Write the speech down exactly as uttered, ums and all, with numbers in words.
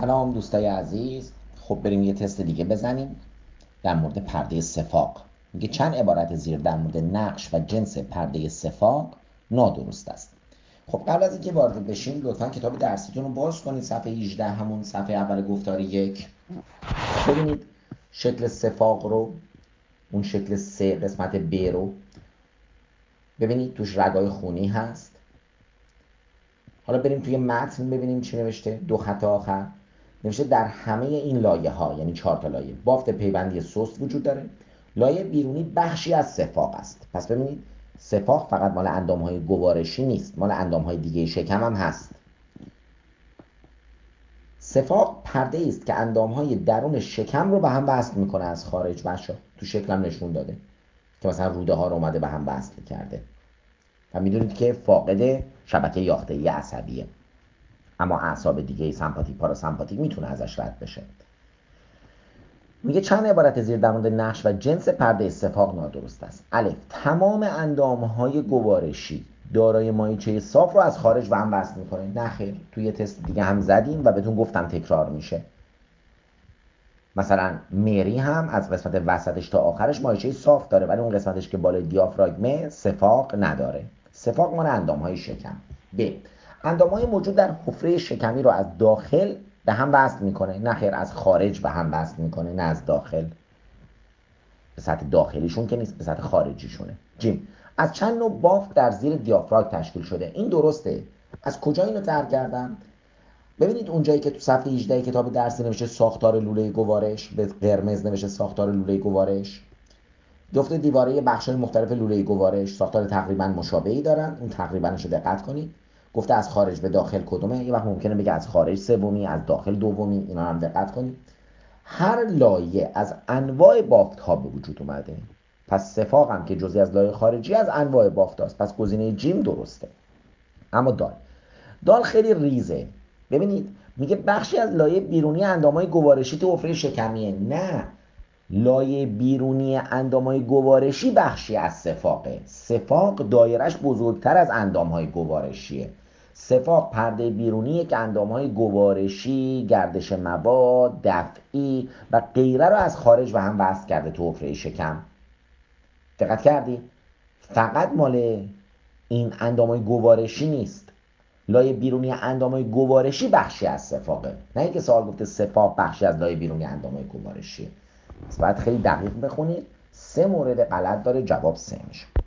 سلام دوستای عزیز. خب بریم یه تست دیگه بزنیم در مورد پرده صفاق. میگه چند عبارت زیر در مورد نقش و جنس پرده صفاق نادرست است. خب قبل از اینکه وارد بشیم لطفا کتاب درسیتون رو باز کنید، صفحه هجده، همون صفحه اول گفتار یک. ببینید شکل صفاق رو، اون شکل سه قسمت ب رو ببینید، توش رگای خونی هست. حالا بریم توی متن ببینیم چی نوشته. دو خط آخر نوشته در همه این لایه ها، یعنی چهار تا لایه، بافت پیوندی سست وجود داره. لایه بیرونی بخشی از صفاق است. پس ببینید صفاق فقط مال اندام های گوارشی نیست، مال اندام های دیگه شکم هم هست. صفاق پرده است که اندام های درون شکم رو به هم وصل میکنه از خارج. بچا تو شکلم نشون داده که مثلا روده ها رو اومده به هم وصل کرده و میدونید که فاقد شبکه یافته‌ای عصبیه، اما اعصاب دیگه سمپاتیک پاراسمپاتیک میتونه ازش رد بشه. میگه چند عبارت زیر در مورد نقش و جنس پرده صفاق نادرست است. الف، تمام اندامهای گوارشی دارای مایچه صاف رو از خارج به هم وصل میکنه. نه خیر، توی تست دیگه هم زدیم و بهتون گفتم تکرار میشه. مثلا مری هم از قسمت وسطش تا آخرش مایچه صاف داره، ولی اون قسمتش که بالای دیافراگم صفاق نداره. صفاق مال اندامهای شکم. ب، اندامهای موجود در حفره شکمی رو از داخل به هم وصل میکنه. نه خیر، از خارج به هم وصل میکنه، نه از داخل. به سطح داخلیشون که نیست، به سطح خارجیشونه. جیم، از چند نوع بافت در زیر دیافراگم تشکیل شده. این درسته. از کجا اینو تر کردم؟ ببینید اونجایی که تو صفحه هجده کتاب درسی نوشته ساختار لوله گوارش، به قرمز نوشته ساختار لوله گوارش. جفت دیواره بخش‌های مختلف لوله گوارش ساختار تقریبا مشابهی دارن. اون تقریباش رو دقت کنید. گفته از خارج به داخل کدومه. یه وقت ممکنه بگه از خارج سومی، از داخل دومی. اینا هم دقت کنید. هر لایه از انواع بافت‌ها به وجود اومده. پس صفاق هم که جزئی از لایه خارجی از انواع بافت‌هاست. پس گزینه جیم درسته. اما دال دال خیلی ریزه. ببینید میگه بخشی از لایه بیرونی اندامهای گوارشی تو حفره شکمیه. نه، لایه بیرونی اندامهای گوارشی بخشی از صفاقه. صفاق دایرش بزرگتر از اندامهای گوارشیه. صفاق پرده بیرونیه که اندامهای گوارشی، گردش مواد، دفعی و غیره رو از خارج به هم وصل کرده تو حفره شکم. دقت کردی؟ فقط مال این اندامهای گوارشی نیست. لایه بیرونی اندامهای گوارشی بخشی از صفاقه. نه اینکه سوال گفته صفاق بخشی از لایه بیرونی اندامهای گوارشیه. پس باید خیلی دقیق بخونید. سه مورد غلط داره، جواب سه میشه.